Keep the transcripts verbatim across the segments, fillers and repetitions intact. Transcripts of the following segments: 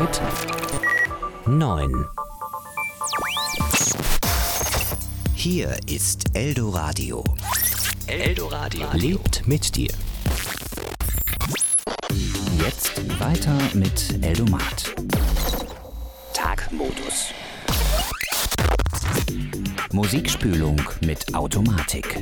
acht neun. Hier ist Eldoradio. Eldoradio lebt mit dir. Jetzt weiter mit Eldomat. Tagmodus. Musikspülung mit Automatik.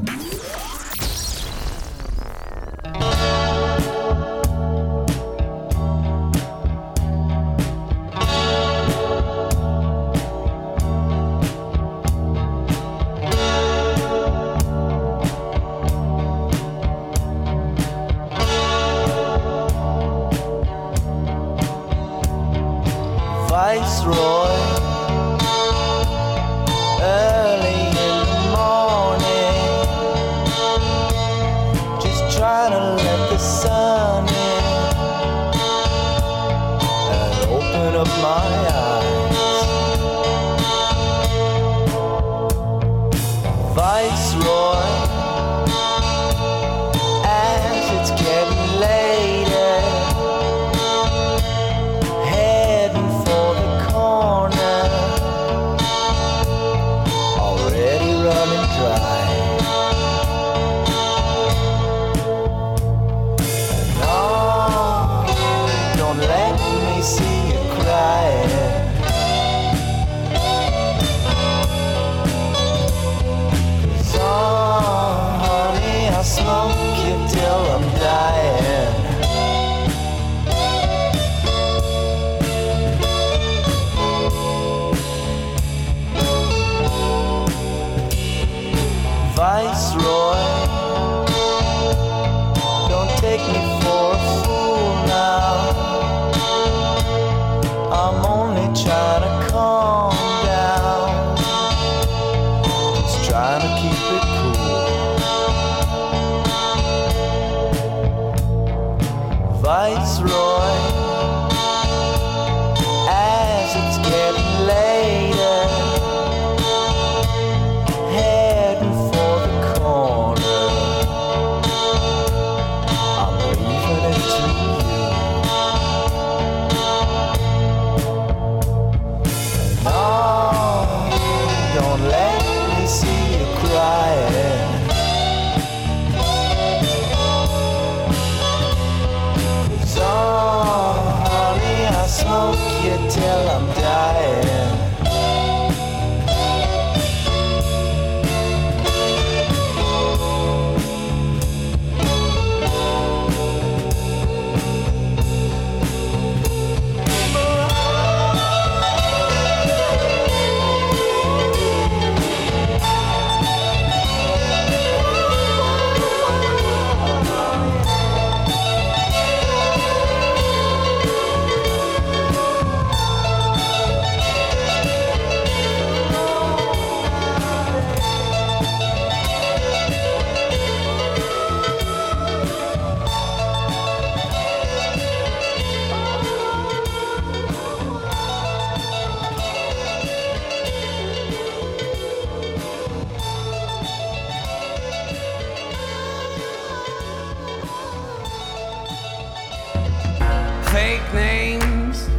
Fake names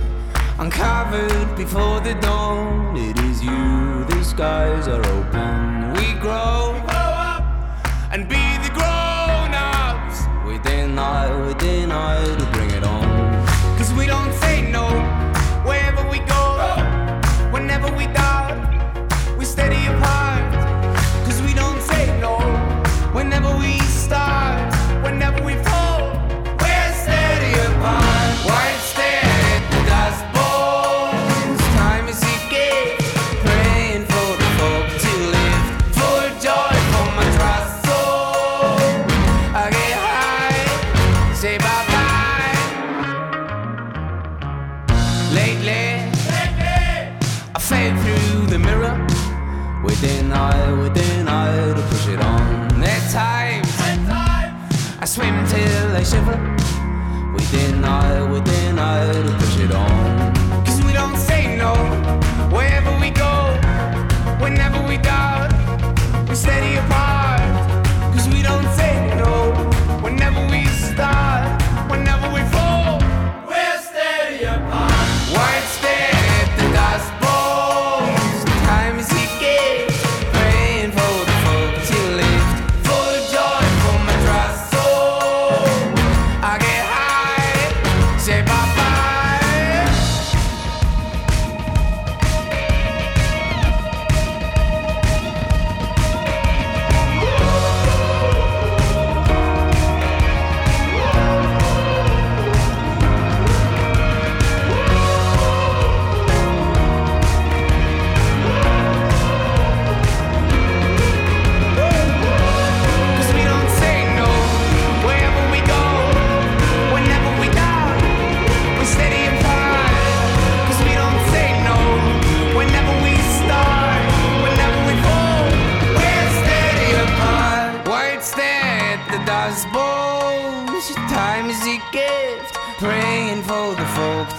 uncovered before the dawn. It is you, the skies are open. We grow, we grow up and be the grown-ups. Within I, within I, to bring it on. Cause we don't say no, wherever we go. Whenever we die, we steady apart. Cause we don't say no, whenever we start. Whenever we fall, we're steady apart. White stare at the dust bones. Time is a gift, praying for the folk to live. Full joy for my trust soul. I get high, say bye bye. Lately, Lately, I fade through the mirror. Within I, within I, to push it on. At times, At times I swim till I shiver. Within I, within I, to push it on. Cause we don't say no, wherever we go. Whenever we doubt, we're steady apart. Cause we don't say no, whenever we start. Whenever we fall, we're steady apart.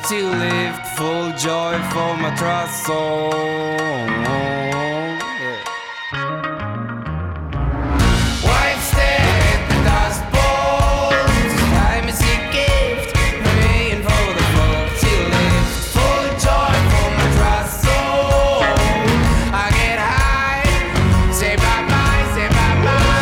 to lift, full joy for my trust soul. White stare at the dust bowls. Time is a gift, praying for the full to lift, full joy for my trust soul. I get high, say bye bye, say bye bye.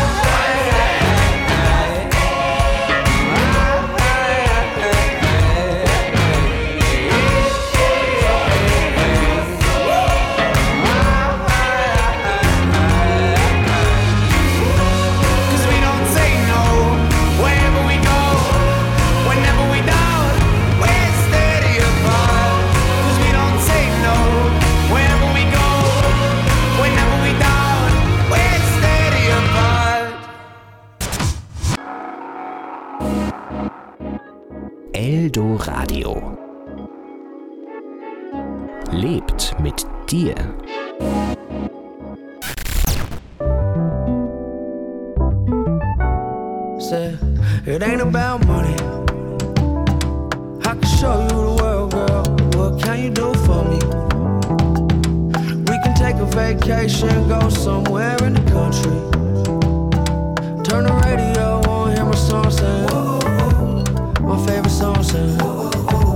Eldoradio. Lebt mit dir. Said, it ain't about money. I can show you the world, girl. What can you do for me? We can take a vacation, go somewhere in the country. Turn the radio on, hear my song saying, whoa, my favorite song saying, whoa.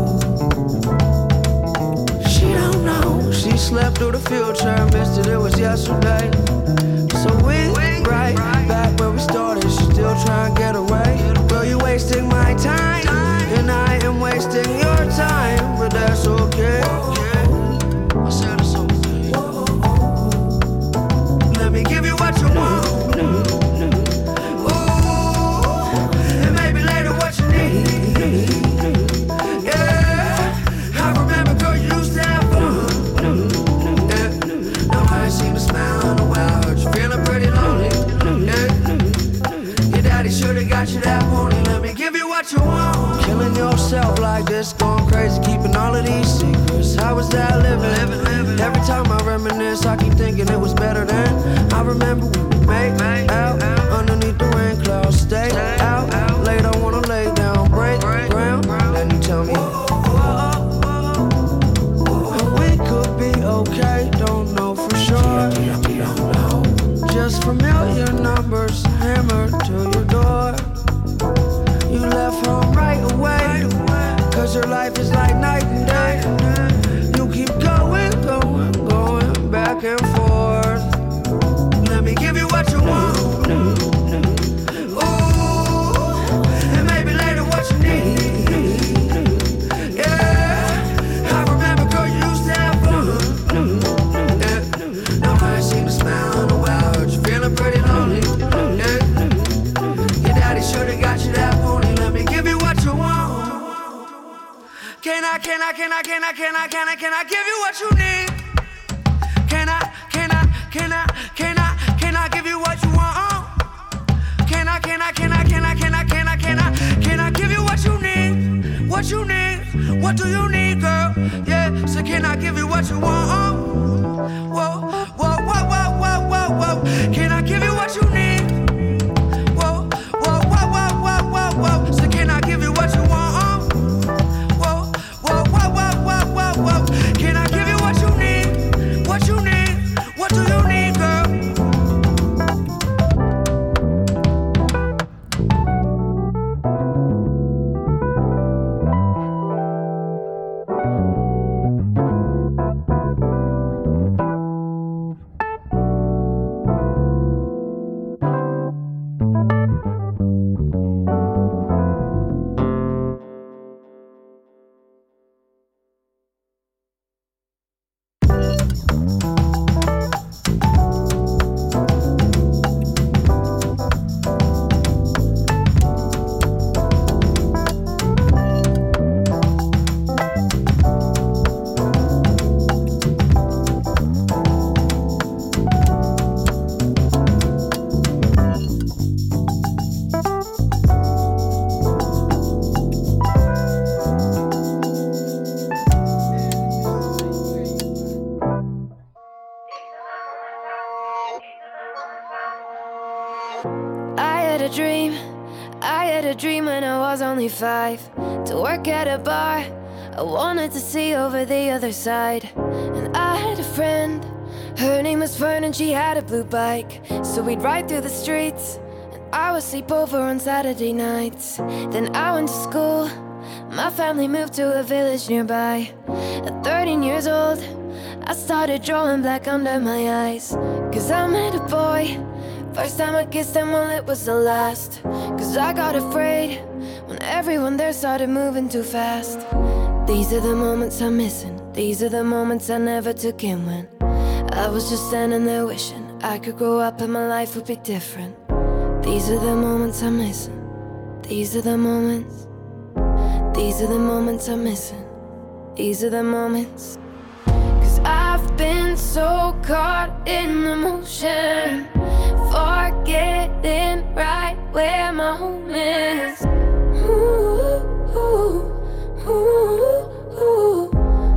She don't know, she slept through the future, missed it, it was yesterday. So we right back where we started, she still trying to get away. Girl, you wasting my time, and I am wasting your time, but that's okay. I said it's okay. Let me give you what you want. Ooh, and maybe later what you need. Yeah, I remember, girl, you used to have fun. Yeah, now I ain't seen a smile in a while. Heard you feeling pretty lonely. Yeah, your daddy should've got you that morning. Let me give you what you want. Killing yourself like this, going crazy, keeping all of these secrets. How was that living? living, living. Every time I reminisce, I keep thinking it was better then. I remember we would make out underneath the rain clouds. Stay out late, I wanna lay down, break ground. Then you tell me, and we could be okay, don't know for sure. Just familiar numbers hammered to your door. You left home right away, cause your life is like night and day. You keep going, going, going back and forth. Let me give you what you want. Ooh, and maybe later what you need. Yeah, I remember, girl, you used to have fun. Yeah, now I ain't seen a smile in a while. Heard you feeling pretty lonely. Yeah, your daddy should've got you that morning. Let me give you what you want. Can I, can I, can I, can I, can I, can I, can I give you what you need? Can I, can I, can I, can I, can I give you what you want? Can I, can I, can I, can I, can I, can I, can I, can I give you what you need? What you need? What do you need, girl? Yeah, so can I give you what you want? Whoa, whoa, whoa, whoa, whoa, whoa, whoa. Can I give you what you need? Whoa, whoa, whoa, whoa, whoa, whoa, whoa. So can I give you what you want? Whoa, whoa, whoa, whoa, whoa, whoa, whoa. Can I give you what you need? What you need? What do you need, girl? Five, to work at a bar, I wanted to see over the other side. And I had a friend, her name was Fern, and she had a blue bike. So we'd ride through the streets, and I would sleep over on Saturday nights. Then I went to school, my family moved to a village nearby. At thirteen years old, I started drawing black under my eyes. Cause I met a boy, first time I kissed him, well it was the last. Cause I got afraid when everyone there started moving too fast. These are the moments I'm missing, these are the moments I never took in when I was just standing there wishing I could grow up and my life would be different. These are the moments I'm missing, these are the moments. These are the moments I'm missing, these are the moments. Cause I've been so caught in the motion, forgetting right where my home is. Ooh, ooh, ooh, ooh,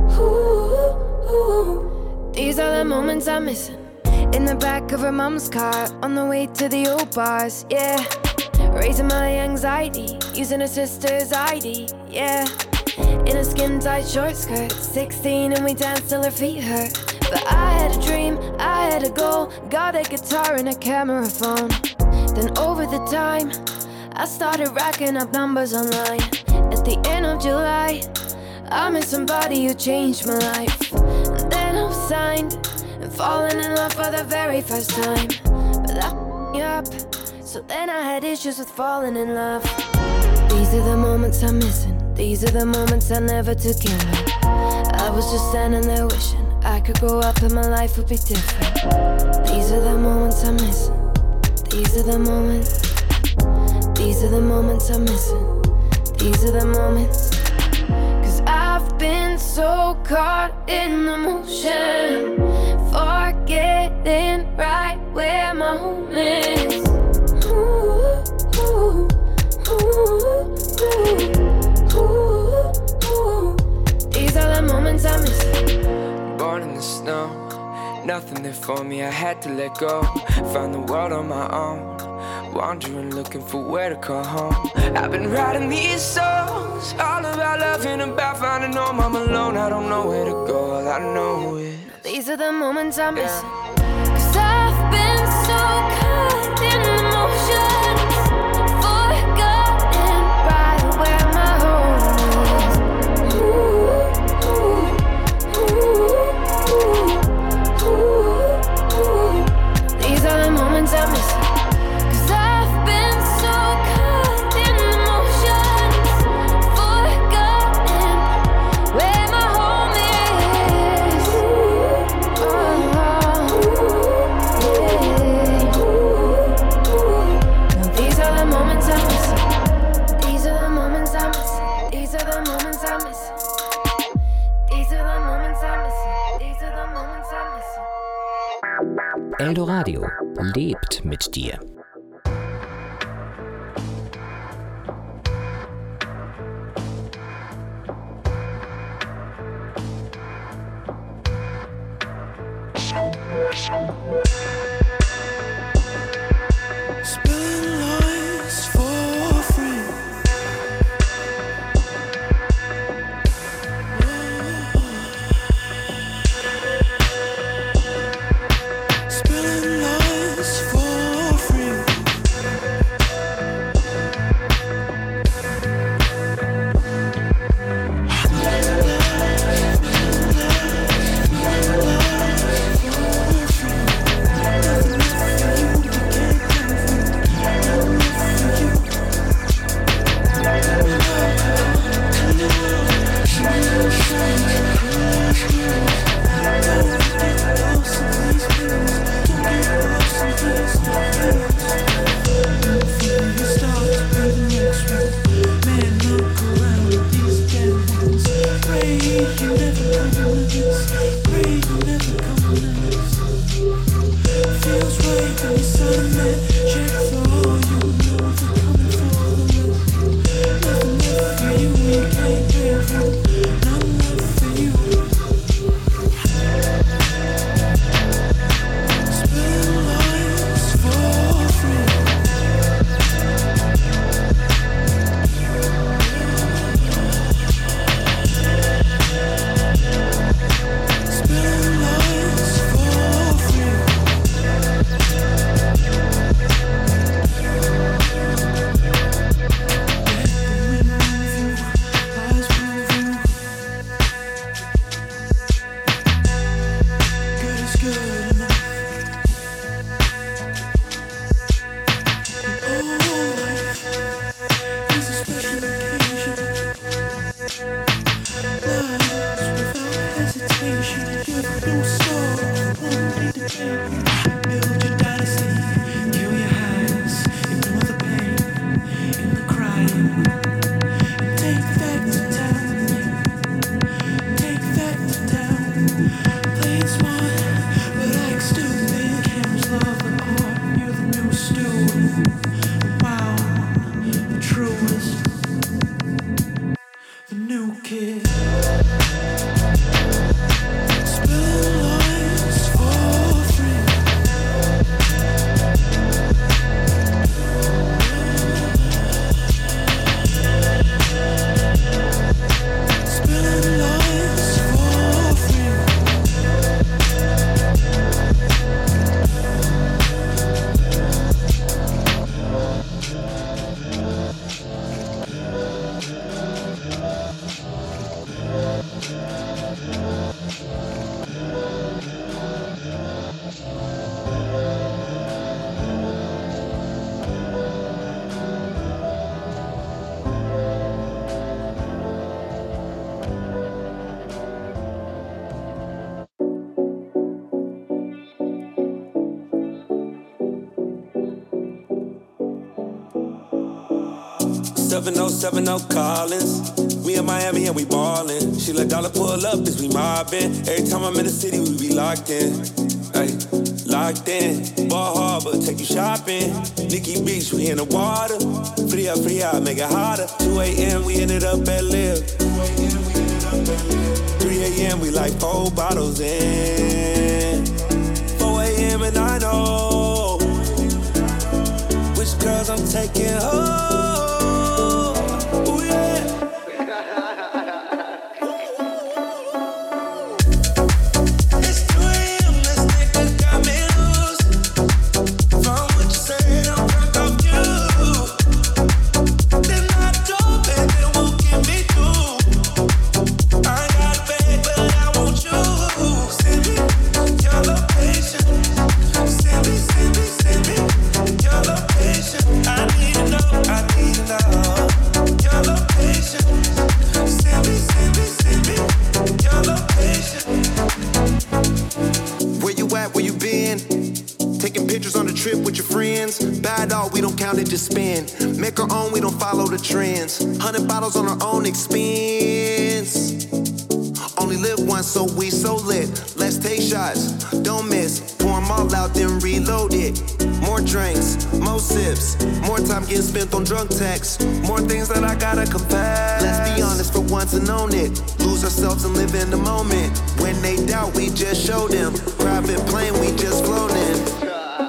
ooh, ooh. These are the moments I'm missing. In the back of her mom's car, on the way to the old bars, yeah. Raising my anxiety, using her sister's I D, yeah. In a skin-tight short skirt, sixteen and we danced till her feet hurt. But I had a dream, I had a goal, got a guitar and a camera phone. Then over the time, I started racking up numbers online. At the end of July, I met somebody who changed my life. And then I was signed and falling in love for the very first time. But that f***ed me up, so then I had issues with falling in love. These are the moments I'm missing, these are the moments I never took in. I was just standing there wishing I could grow up and my life would be different. These are the moments I'm missing, these are the moments. These are the moments I'm missing, these are the moments. Cause I've been so caught in the motion, forgetting right where my home is. Ooh, ooh, ooh, ooh, ooh, ooh. These are the moments I'm missing. Born in the snow, nothing there for me, I had to let go. Found the world on my own, wandering, looking for where to call home. I've been writing these songs, all about loving, about finding home. I'm alone, I don't know where to go, all I know is these are the moments I'm missing. Cause I've been so caught in the motions, forgotten right where my home is. Ooh, ooh, ooh, ooh, ooh. These are the moments I'm missing. Cause I've been so caught in the motions, forgotten where my home is. Oh, yeah. Now these are the moments I'm missing. These are the moments I'm missing. These are the moments I'm missing. These are the moments I'm missing. These are the moments I'm missing. Eldoradio lebt mit dir. Spilling lies for free. Spilling lies for free. seven oh seven oh Collins. We in Miami and we ballin'. She let dollar pull up as we mobbin'. Every time I'm in the city, we be locked in. Ay, locked in. Ball Harbor, take you shopping. Nikki Beach, we in the water. Free up, free out, make it hotter. two a.m. we ended up at Live. three a.m. we like four bottles in. four a.m. and I know which girls I'm taking home. Just spend, make our own, we don't follow the trends. Hundred bottles on our own expense. Only live once, so we so lit. Let's take shots, don't miss. Pour them all out, then reload it. More drinks, more sips. More time getting spent on drunk texts. More things that I gotta confess. Let's be honest for once and own it. Lose ourselves and live in the moment. When they doubt, we just show them. Private plane, we just flown in.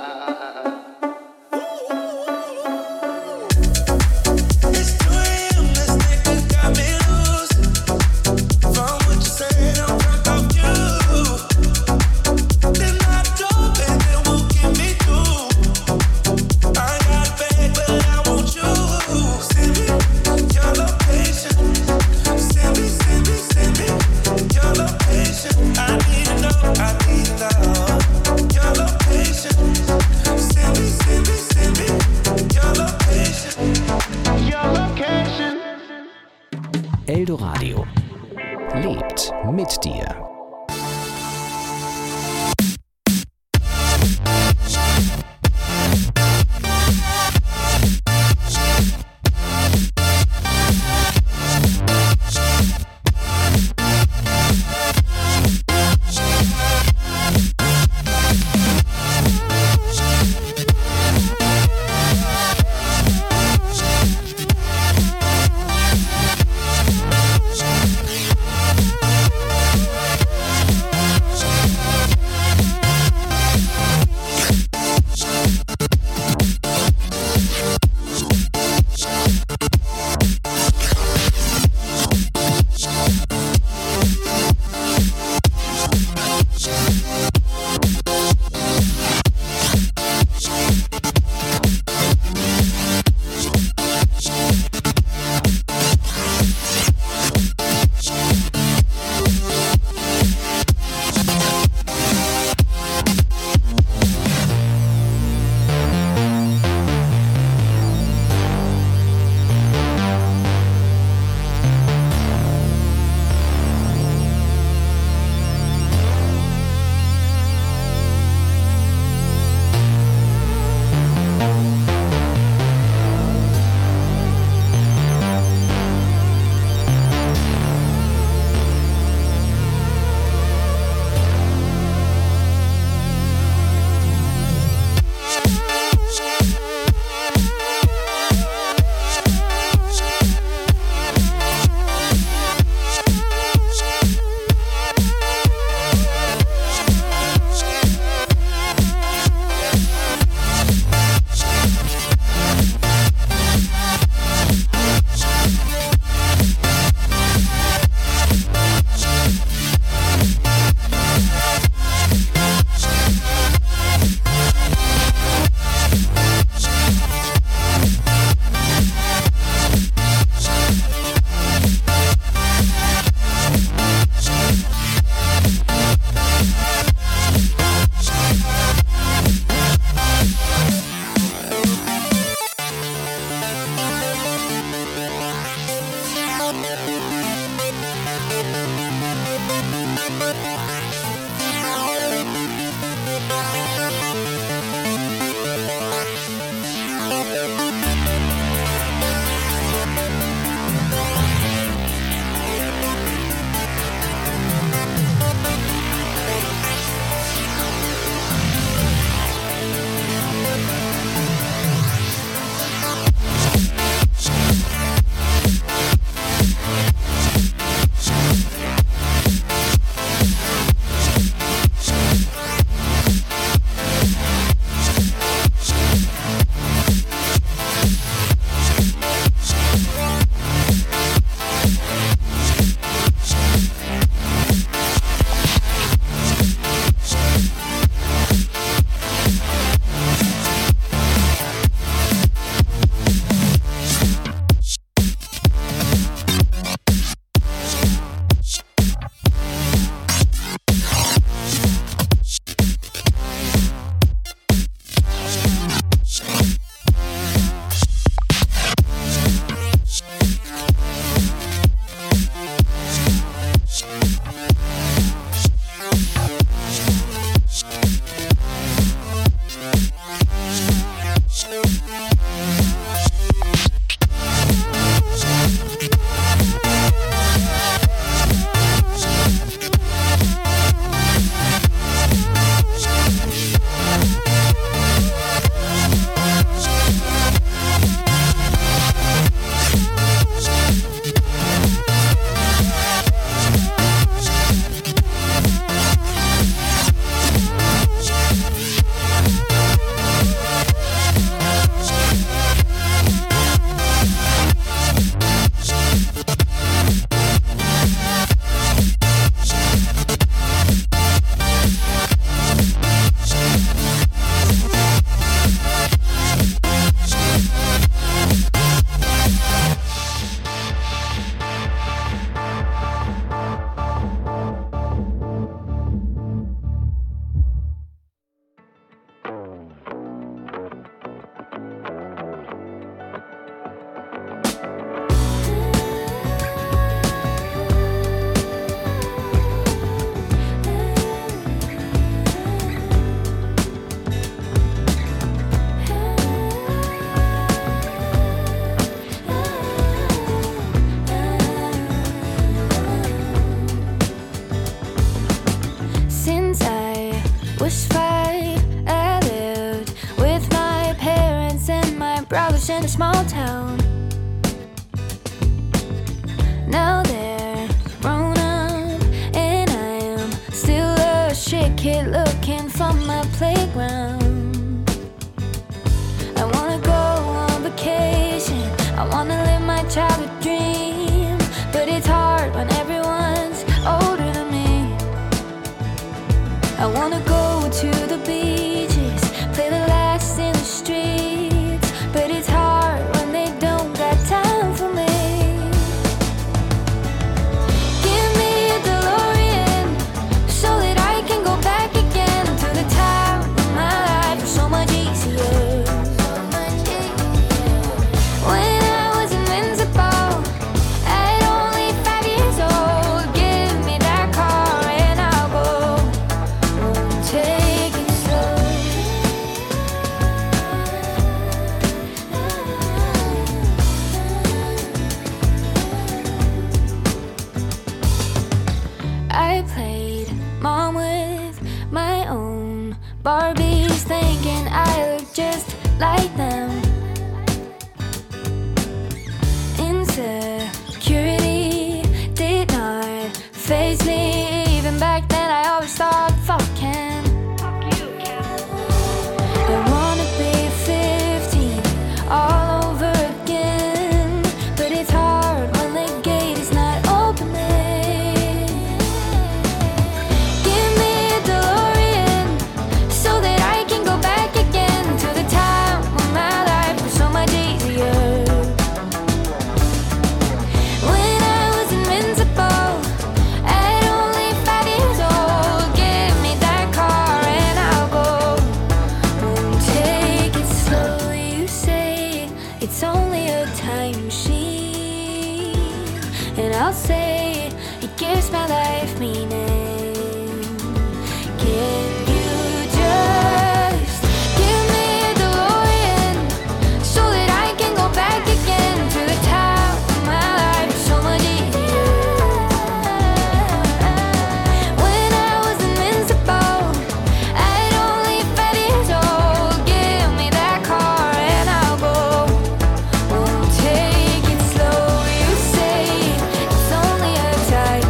Eldoradio lebt mit dir. was five. I lived with my parents and my brothers in a small town. Now they're grown up and I am still a shit kid looking for my playground. I wanna go on vacation, I wanna live my childhood dream, but it's hard when everyone's older than me. I wanna go to the beaches, play the last in the streets, but it's hard when they don't got time for me. Give me a DeLorean so that I can go back again to the time when my life was so much easier. When I was invincible at only five years old, give me that car and I'll go. Won't take it slow. I played mom with my own Barbies, thinking I look just like them. Insecurity did not faze me. Even back then I always thought, fuck Ken. I wanna be fifteen all over again, but it's hard when the gate is not opening. Give me a DeLorean so that I can go back again to the time when my life was so much easier. When I was invincible at only five years old, give me that car and I'll go. Won't take it slow. You say it's only a time machine, and I'll say it gives my life meaning. Can you just give me a DeLorean so that I can go back again to the time when my life was so much easier? When I was invincible at only five years old, give me that car and I'll go. Won't take it slow. You say it's only a time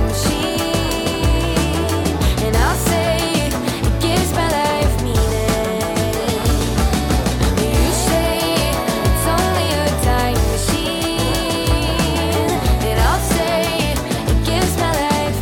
machine, and I'll say it gives my life meaning. You say it's only a time machine, and I'll say it gives my life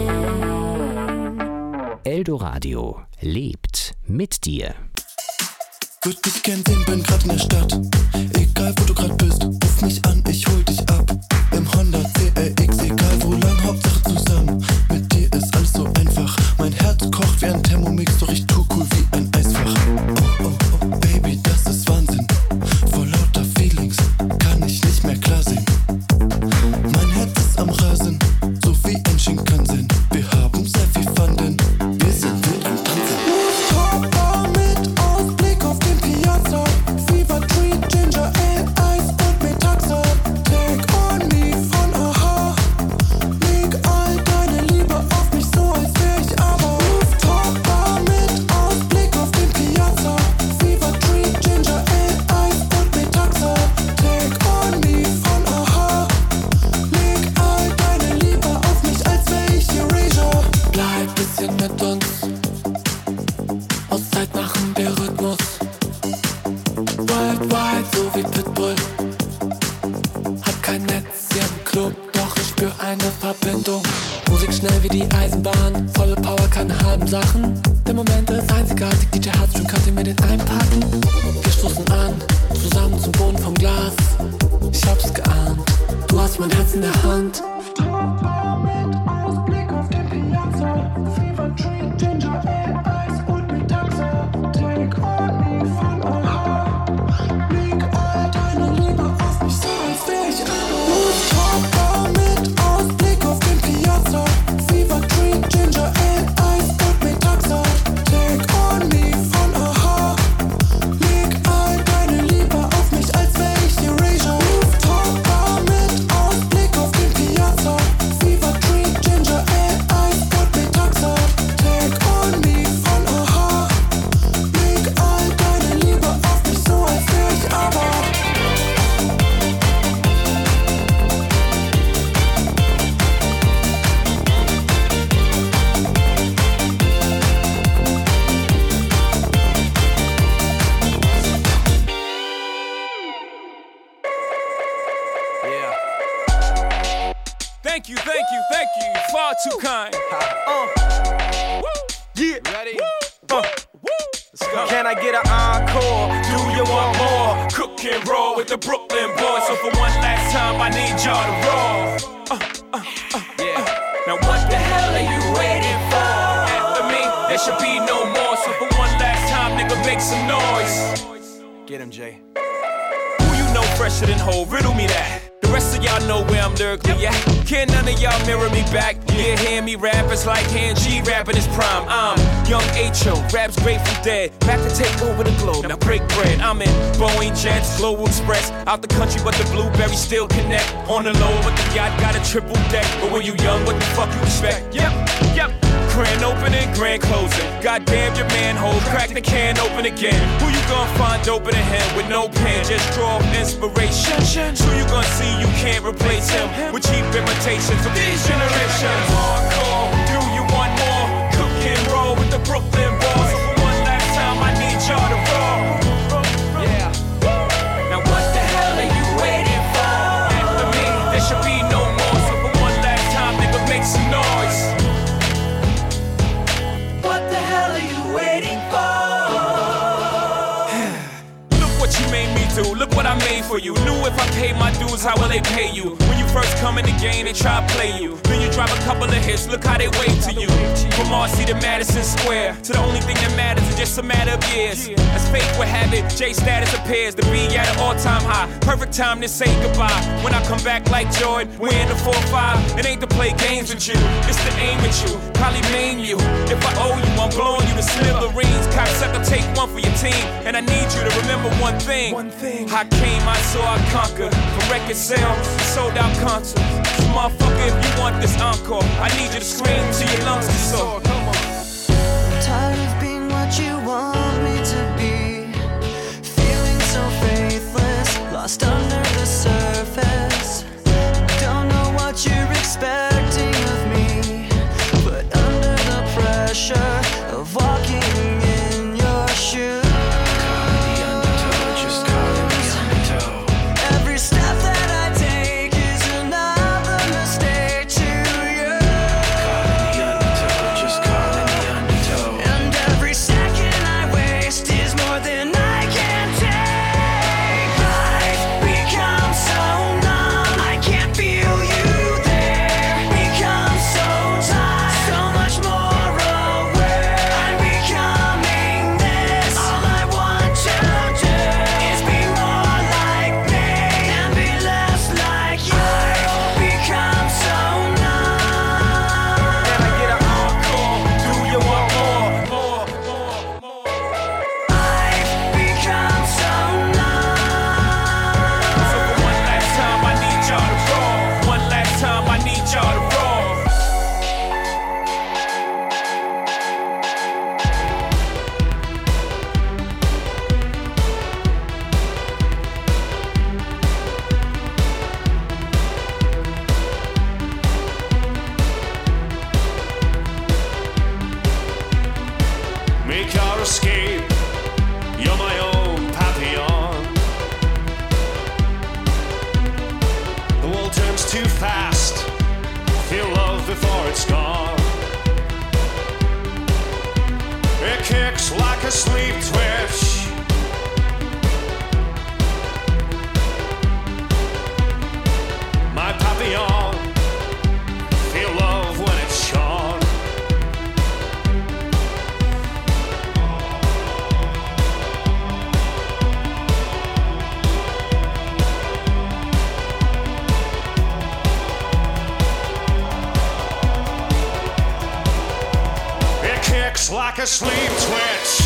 meaning. Eldoradio lebt mit dir. Würd dich gern sehen, bin grad in der Stadt. Egal wo du grad bist, ruf mich an, ich hol dich ab. Im Honda C R X, egal wo lang, Hauptsache zusammen. Mit dir ist alles so einfach. Mein Herz kocht wie ein Thermomix, doch ich tu cool wie ein Eisfach. Oh, oh, oh, Baby, das ist Wahnsinn. Vor lauter Feelings kann ich nicht mehr klar sehen. Mein Herz ist am Rasen, so wie ein Shinkansen. Wir haben sehr viel Fun, denn wir sind wild am Tanzen. Rooftop mit Ausblick auf den Piazza. Fever Tree, Ginger Ale, Eis und Metaxa. Take on me von Aha. Leg all deine Liebe auf mich, so als wär ich aber. Rooftop mit Ausblick auf den Piazza. Fever Tree, Ginger Ale, Eis und Metaxa. Take on me von Aha. Leg all deine Liebe auf mich, als wär ich Erasure. Bleib bisschen mit uns. Auszeit machen wir Rhythmus. Worldwide, so wie Pitbull. Hab kein Netz hier im Club, doch ich spür eine Verbindung. Musik schnell wie die Eisenbahn, volle Power, keine halben Sachen. Der Moment ist einzigartig, D J Hardstream kann mir den einpacken. Wir stoßen an, zusammen zum Boden vom Glas. Ich hab's geahnt, du hast mein Herz in der Hand. Mit Ausblick auf den Piazza. Fever Tree, Ginger Ale, Eis und Metaxa. Take on me von Aha. Leg all deine Liebe auf mich, so als wär ich aber. Rooftop mit Ausblick auf den Piazza. Fever Tree, Ginger Ale, Eis und Metaxa. Take on me von Aha. Leg all deine Liebe auf mich, als wär ich Erasure. Rooftop mit Ausblick auf den Piazza. Fever I get an encore? Do you want more? Cook and roll with the Brooklyn boys. So for one last time, I need y'all to roll. Uh, uh, uh, yeah. Uh. Now what the hell are you waiting for? After me, there should be no more. So for one last time, nigga, make some noise. Get him, Jay. Who you know fresher than Ho? Riddle me that. The rest of y'all know where I'm lyrically at. Can none of y'all mirror me back? Yeah, hear me rap, it's like Han G rapping his prime. I'm young H O, rap's Grateful Dead. Back to take over the globe, now break bread. I'm in Boeing Jets, Global Express. Out the country, but the blueberries still connect. On the low, but the yacht got a triple deck. But when you young, what the fuck you expect? Yep, yep. Grand opening, grand closing. Goddamn your manhole, crack the can open again. Who you gonna find open a him with no pen? Just draw inspiration. Who you gonna see you can't replace him with cheap imitations of these generations? Hardcore, do you want more? Cook and roll with the Brooklyn boys. So for one last time, I need y'all to roll. Yeah. Now what the hell are you waiting for? After me, there should be no more. So for one last time, nigga, make some noise. What the hell are you waiting for? Look what you made me do, look what I made for you. Knew if I paid my dues, how will they pay you? When you first come in the game, they try to play you. Then you drop a couple of hits, look how they wave to you. From Marcy to Madison Square, to the only thing that matters is just a matter of years. As fate would have it, J status appears to be at an all-time high. Perfect time to say goodbye. When I come back like Jordan, we're in the four five. It ain't to play games with you, it's to aim at you. Probably maim you. If I owe you, I'm blowing you to smithereens. Cocksucker, take one for your team. And I need you to remember one thing. One thing. I came, I saw, I conquered. From record sales, sold out concerts. So motherfucker, if you want this encore, I need you to scream till your lungs get sore. Come on. I'm tired of being what you want me to be. Feeling so faithless, lost under the surface. Don't know what you're expecting of me, but under the pressure of walking in your shoes. Every step that I take is another mistake to you. Just caught in the undertow. And every second I waste is more than I can take. I've become so numb, I can't feel you there. Become so tired, so much more aware. I'm becoming this. All I want to do is be more like me and be less like you. I've become so numb. Can I get an encore? Do you want more? More, more, more. I've become so numb. So for one last time, I need y'all to roll. One last time, I need y'all to roll. Make your escape, you're my own papillon. The world turns too fast, feel love before it's gone. It kicks like a sleep twitch. My papillon, feel love when it's shone. It kicks like a sleep twitch.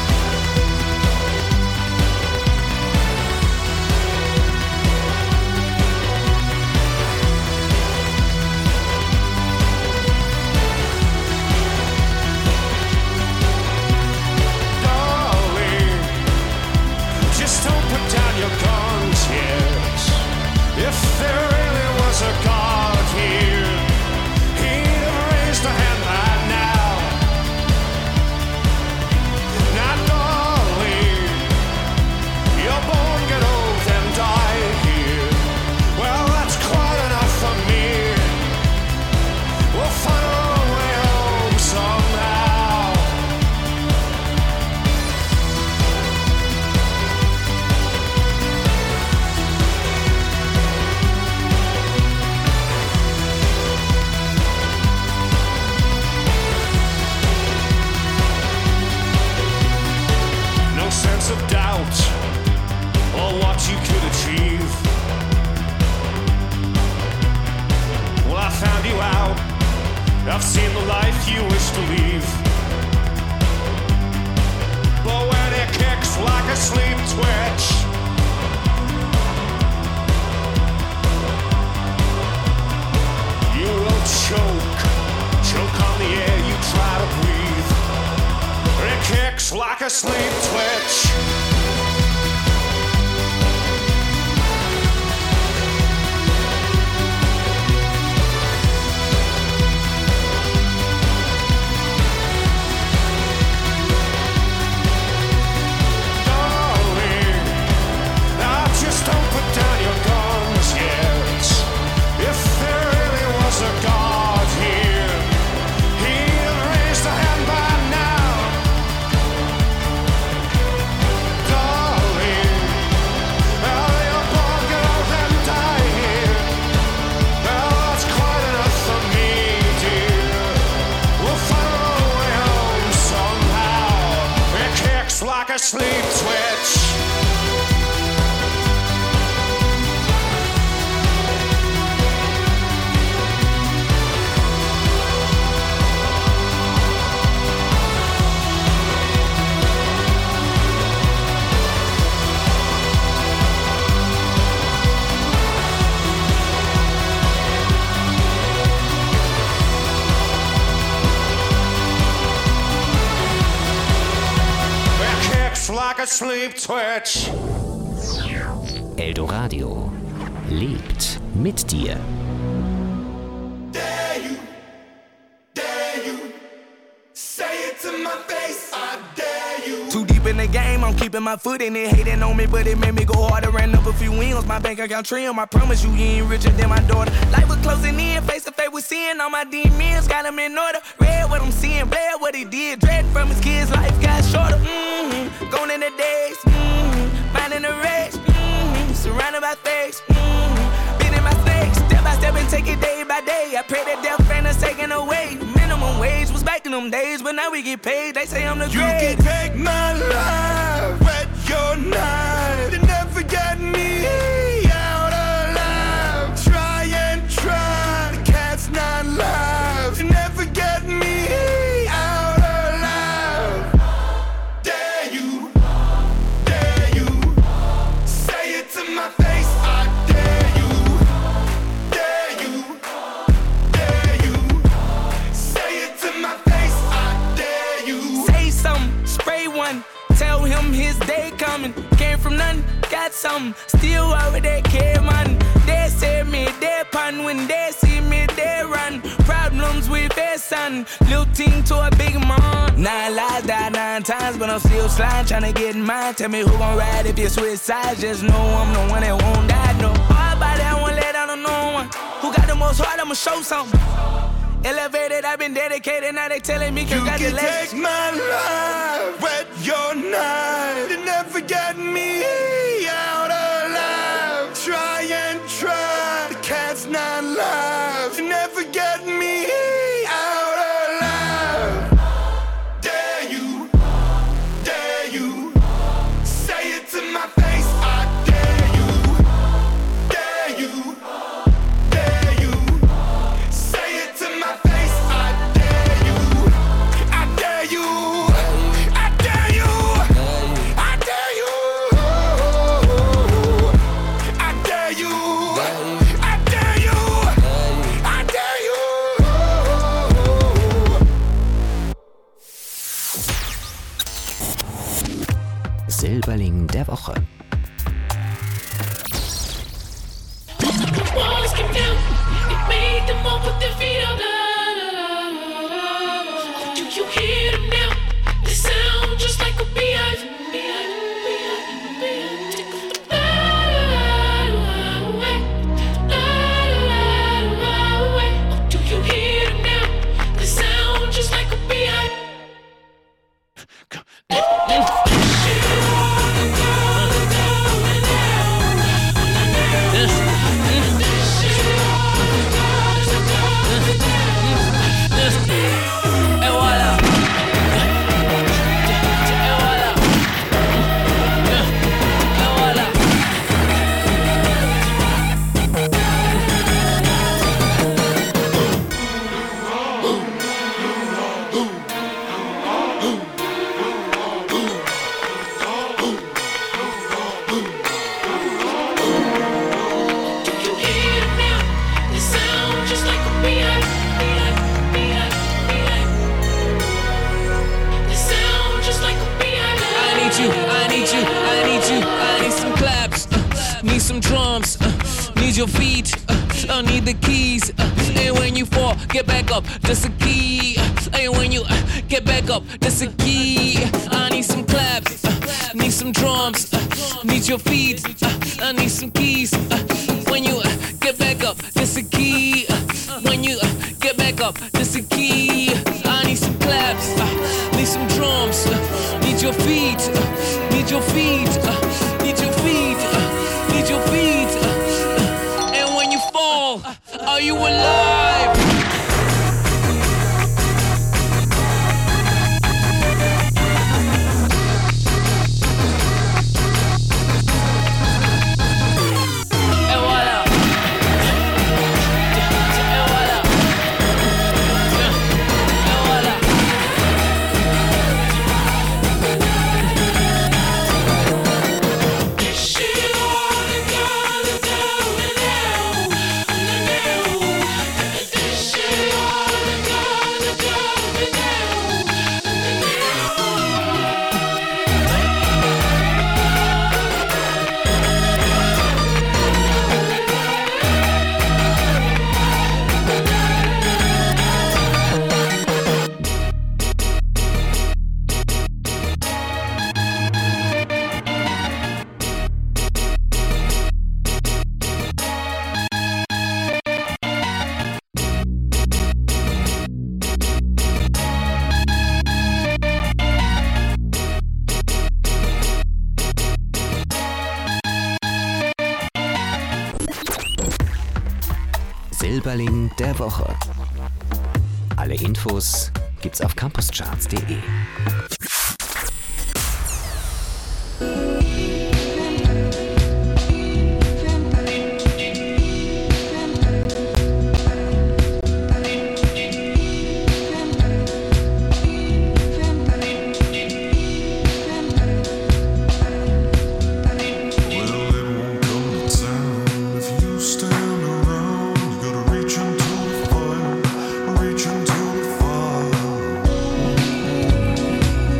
Darling, just don't put down your guns yet. If there really was a God here, he'd have raised a hand by now. Not kicks like a sleep twitch. Don't put down your guns yet. If there really was a God here, he'd have raised a hand by now. Darling, well, you're born, get old and die here. Well, that's quite enough for me, dear. We'll find our way home somehow. It kicks like a sleep twitch. Like a sleep twitch. Eldoradio lebt mit dir. Dare you, dare you, say it to my face, I dare you. Too deep in the game, I'm keeping my foot in it. Hating on me, but it made me go harder. Ran up a few wins, my bank account trim. I promise you, you ain't richer than my daughter. Life was closing in, face to face with sin. All my demons got them in order. Read what I'm seeing, bled what he did. Dread from his kids, life got shorter. Mm-hmm. Going in the days, mm-hmm. Finding the race, mm-hmm. Surrounded by fakes, mm-hmm. Beating my snakes, step by step and take it day by day. I pray that death ain't us taken away. Minimum wage was back in them days, but now we get paid. They say I'm the You great. can take my life, wet your knife, and never get me out alive. Try and try, the cat's not live. You never get me out alive. Dare you, dare you, say it to my face, I dare you. Dare you, dare you, say it to my face, I dare you. Say something, spray one. Tell him his day coming. Came from nothing, got something. Still over there, care man. They say me, they pun. When they see me, they run. Problems with their son. Little team to a big man. Nine lives died nine times, but I'm still sliding, trying to get in mine. Tell me who gon' ride if you switch sides. Just know I'm the one that won't die. No hard body, I won't let down on no one. Who got the most heart, I'ma show something. Elevated, I've been dedicated, now they telling me congratulations. You can take my life, wet your knife, and never get me out alive. Try and try, the cat's not live. You never get me out alive. Dare you, dare you, say it to my face, I dare you. Dare you, dare you, say it to my face, I dare you. I dare you, I dare you, I dare you, I dare you, I dare you, I dare you. Silberling der Woche. Walls came down, it made them all put their feet up. Do you hear them now? They sound just like a beehive. Take off the blood away. Oh, do you hear them now? They sound just like a beehive. need your feet, uh, I need the keys. Uh, and when you fall, get back up, that's a key. Uh, and when you uh, get back up, that's a key. I need some claps, uh, need some drums, uh, need your feet, uh, I need some keys. Uh, when you uh, get back up, that's a key. Uh, when you uh, get back up, that's a key. I need some claps, uh, need some drums, uh, need your feet, uh, need your feet, uh, need your feet, uh, need your feet. Uh, and when you fall, are you alive? Silberling der Woche. Alle Infos gibt's auf campuscharts punkt de. Reach into the fire.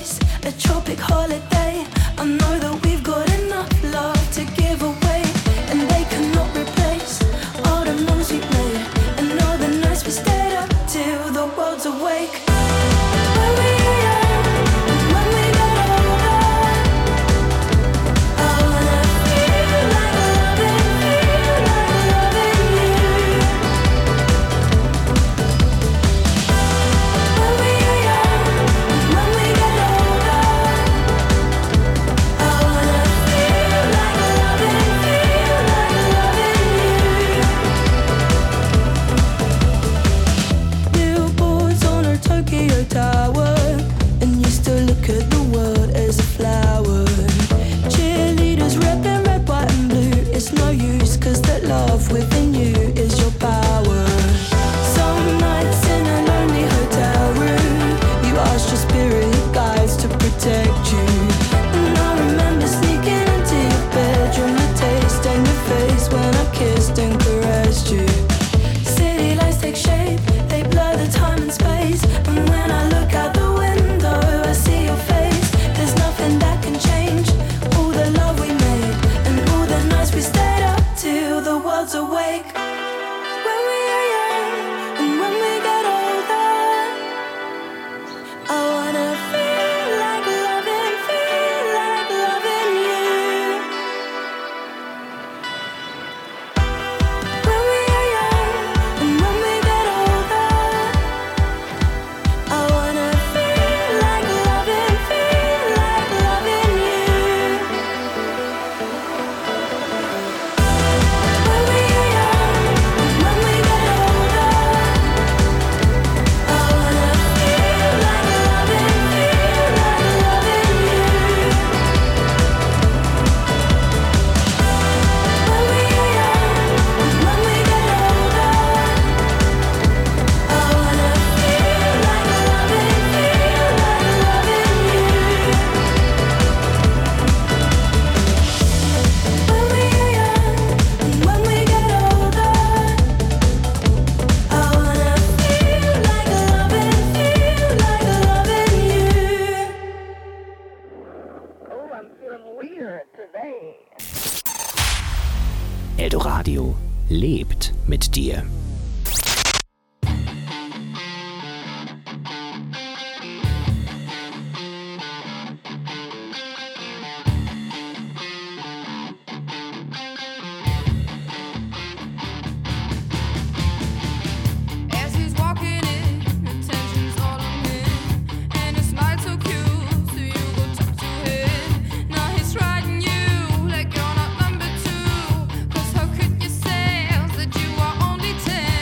place, a tropic holiday. I know that we've got enough love to give away, and they cannot replace all the moves we made and all the nights we stayed up till the world's awake. When we were young, and when we got older, I wanna feel like loving, feel like loving you. When we were young, and when we got older, I wanna feel like loving, feel like loving you. Billboards on our Tokyo Tower, and used to look at the world as a flower. Cheerleaders repping red, white and blue. It's no use, cause that love within you is your power. Some nights in a lonely hotel room, you asked your spirit guides to protect you. And I remember sneaking into your bedroom, the taste in your face when I kissed and caressed you. City lights take shape, they blur the time and space. And when I look out the window, I see your face. There's nothing that can change all the love we made and all the nights we stayed up till the world's awake. When we are young and when we get older, I wanna feel like loving, feel like loving you. When we are young and when we get older, I wanna feel like loving, feel like loving you. When we are young and when we get older, I wanna feel like loving, feel like loving you. When we are young and when we get older, I wanna feel like loving, feel like loving you. When we are young and when we get older, I wanna feel like loving, feel like loving you. Oh, I'm feeling weird today. Eldoradio lebt mit dir. As he's walking in, attention's all on him, and a smile so cute, so you go top to him. Now he's riding you like you're not number two, 'cause how could you say that you are only ten?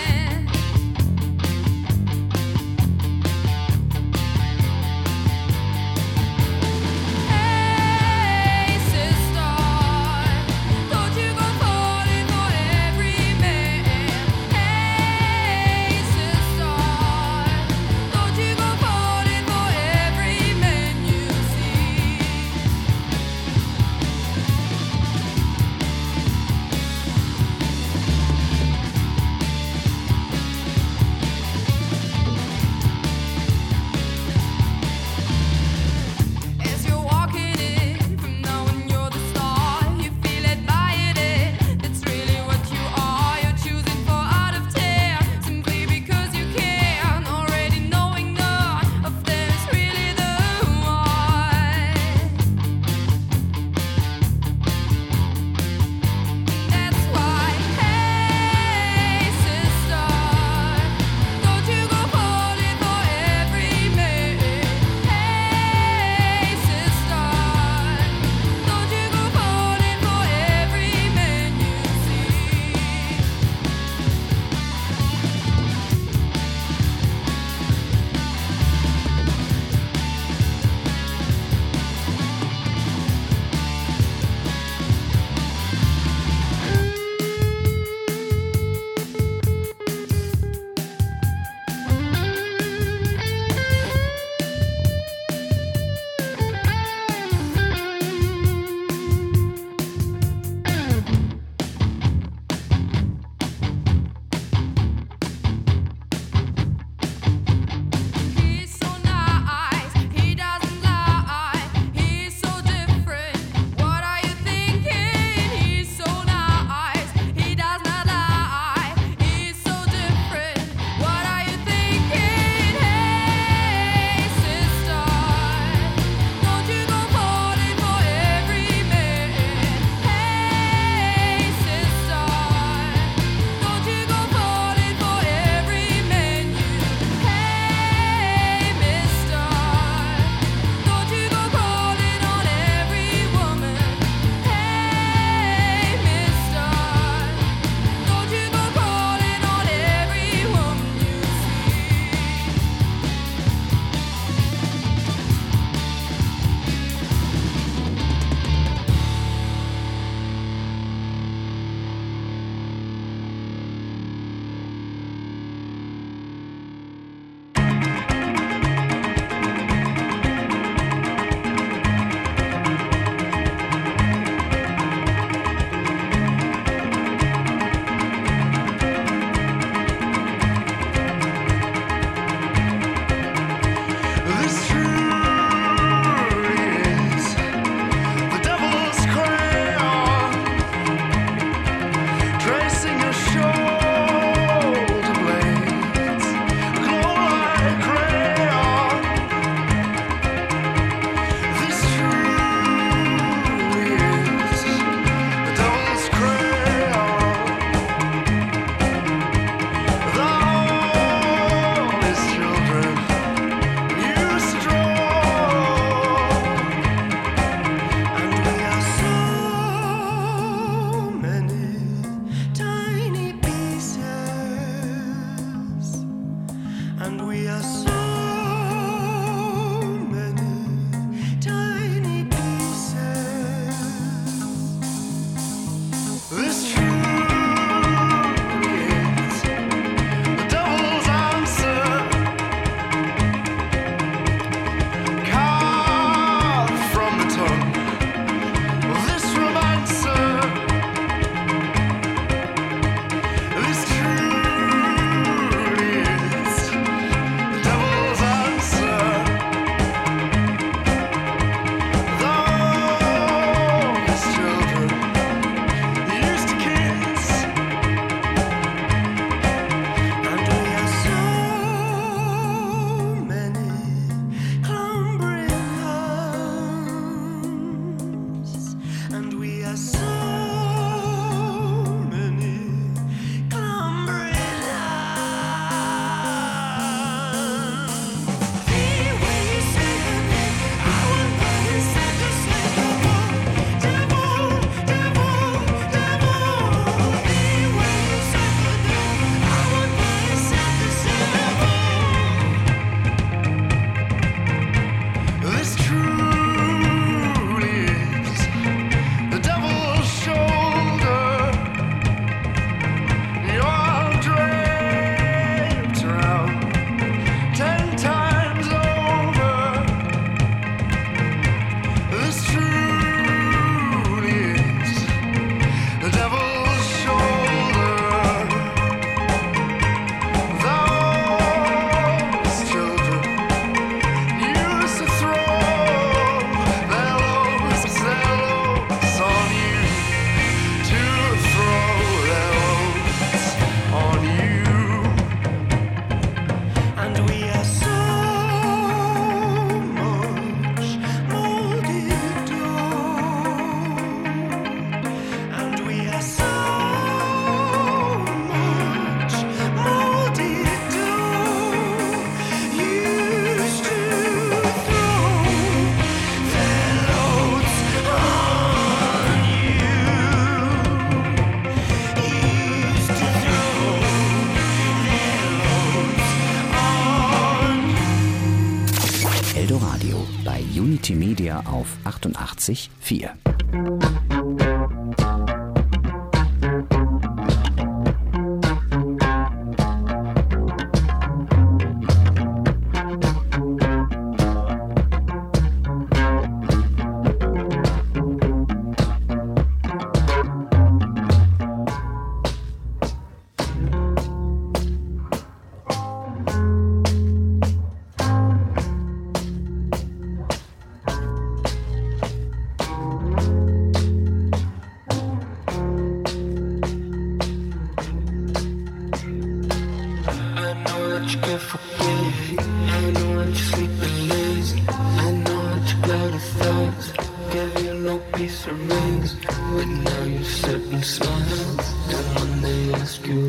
Unity Media auf achtundachtzig Komma vier.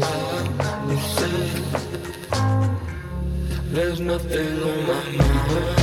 There's nothing on my mind.